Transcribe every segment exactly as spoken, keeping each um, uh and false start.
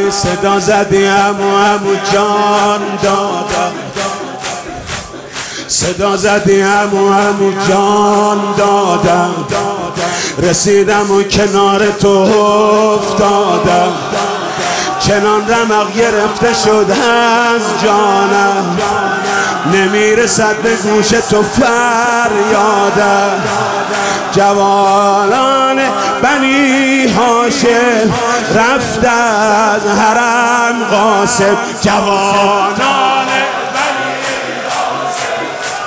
صدا زدی عمو عمو جان دادم، صدا زدی عمو عمو جان دادم، رسیدم و کنار تو افتادم، چنان رمق گرفته شد از جانم، نمیرسد به گوش تو فریادم. جوانان بنی هاشم رفت از حرم قاسم، جوانان بنی هاشم،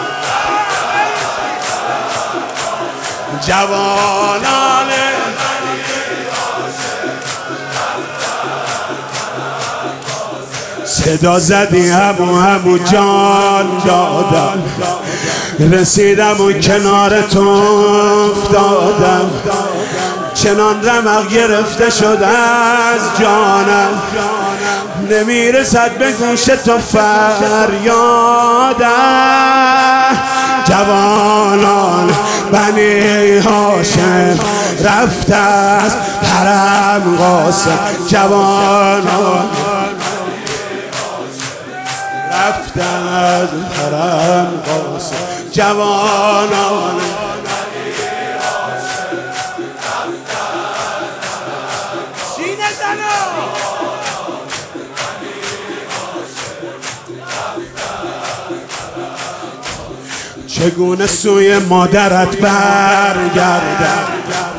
جوانان بنی هاشم، صدا زدی عمو عمو جان دادم، رسیدم و کنار تو افتادم، چنان رمق گرفته شد از جانم، نمیرسد به گوش تو فریادم. جوانان بنی هاشم رفت از حرم قاسم، جوانان رفت از حرم قاسم، جوانان سینه زنا چگونه سوی مادرت برگردم،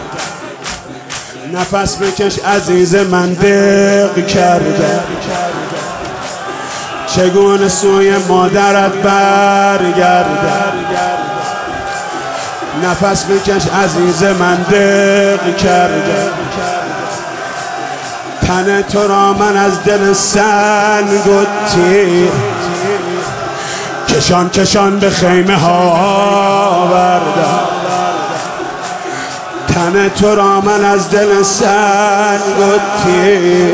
نفس بکش عزیز من دق کردم، چگونه سوی مادرت برگردم، نفس بکش عزیز من دق کردم، تن تو را من از دل سنگ و تیر کشان کشان به خیمه ها بردم، تن تو را من از دل سنگ و تیر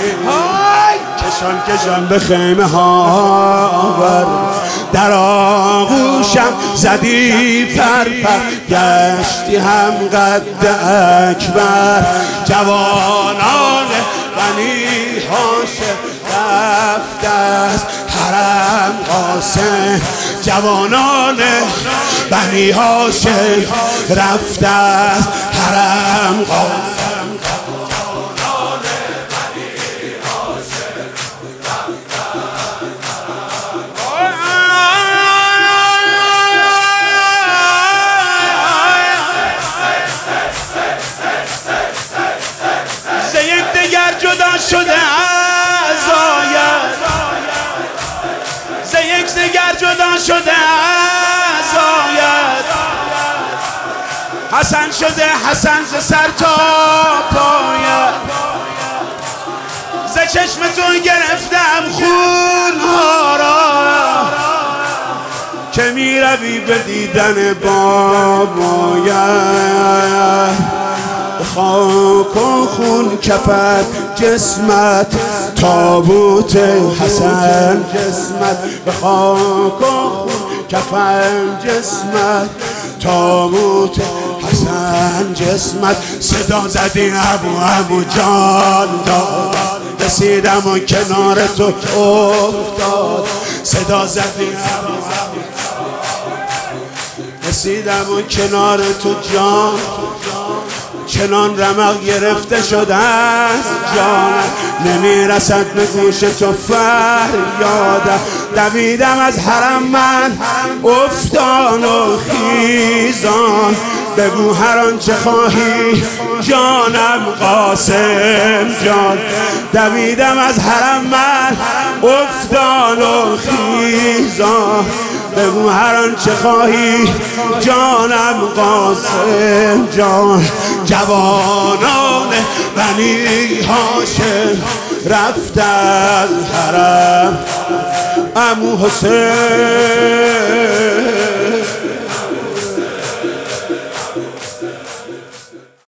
کشان کشان به خیمه ها بردم، در آغوشم زدی پر پر گشتی هم قد اکبر، جوانان بنی هاشم رفت از حرم قاسم، جوانان بنی هاشم رفت از حرم قاسم، جدا شده از آید، ز یک دگر جدا شده از آید، حسن شده حسن ز سر تا پایت، ز چشم تو گرفتم خونها را که می روی به دیدن بابایت، خاک و خون کفت جسمت تابوت حسن جسمت، به خاک و خون کفت جسمت تابوت حسن جسمت، صدا زدی عمو عمو جان داد، رسیدم و کنار تو افتاد، صدا زدی عمو عمو رسیدم و کنار تو جان، چنان رمق گرفته شد از جانم، نمیرسد به گوش تو فریادم، دویدم از حرم من افتان و خیزان، بگو هر آنچه خواهی جانم قاسم جان، دویدم از حرم من افتان و خیزان، بگو هر آنچه خواهی جانم قاسم جان، جوانان بنی هاشم رفت از حرم عمو حسین.